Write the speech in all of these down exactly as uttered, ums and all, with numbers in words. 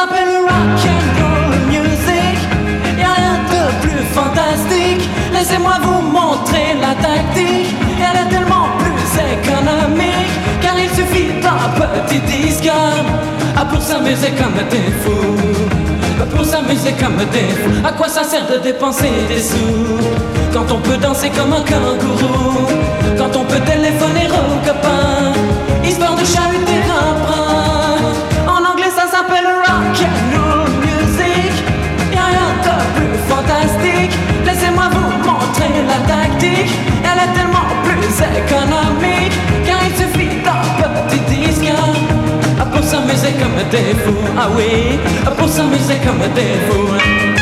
s'appelle rock and roll music. Y'a rien de plus fantastique. Laissez-moi vous montrer la tactique. Elle est tellement plus économique, car il suffit d'un petit disque ah, pour s'amuser comme des fous. Pour s'amuser comme des fous. À quoi ça sert de dépenser des sous quand on peut danser comme un kangourou, quand on peut téléphoner aux copains, histoire de chahuter un brin. En anglais ça s'appelle rock and roll music. Y'a rien de plus fantastique. Laissez-moi vous montrer la tactique. Elle est tellement plus économique, car il suffit d'un petit disque ah, pour s'amuser comme des fous. Ah oui, pour s'amuser comme des fous.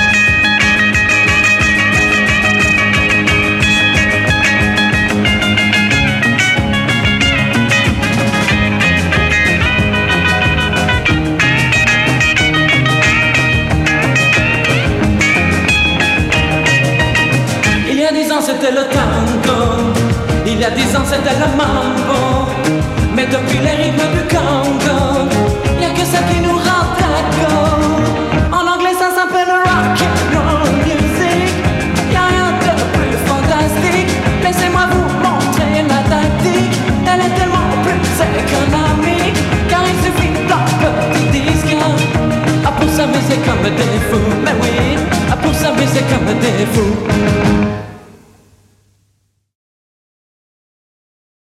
Il y a dix ans c'était le tango, il y a dix ans c'était le mambo, mais depuis les rythmes du Congo